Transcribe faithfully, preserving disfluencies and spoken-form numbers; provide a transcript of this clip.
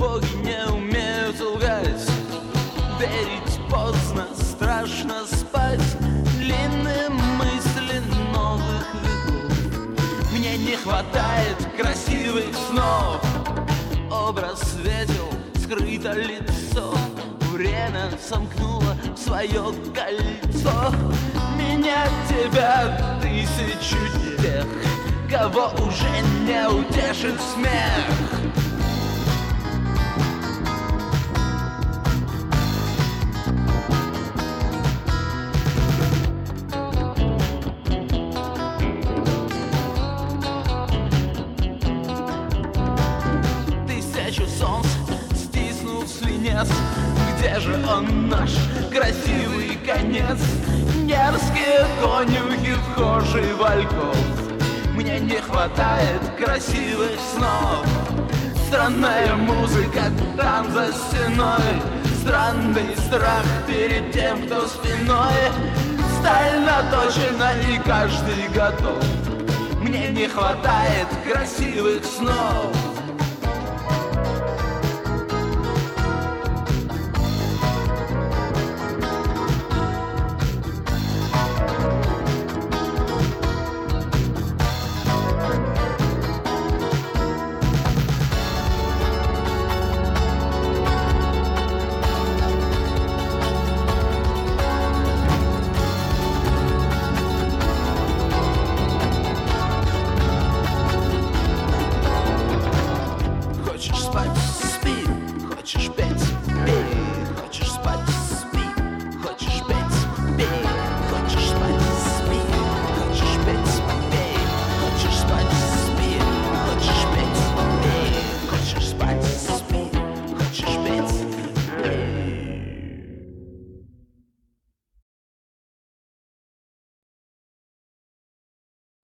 боги не умеют лгать. Верить поздно, страшно спать. Длинные мысли новых веков. Мне не хватает красивых снов. Образ светил, скрыто лицо. Время сомкнуло в свое кольцо. Меня, тебя, тысячу тех, кого уже не утешит смех. Тысячу солнц стиснул свинец. Где же он, наш красивый конец? Дерзкие конюхи, вхожий вальков. Мне не хватает красивых снов. Странная музыка там за стеной. Странный страх перед тем, кто спиной. Сталь наточена и каждый готов. Мне не хватает красивых снов.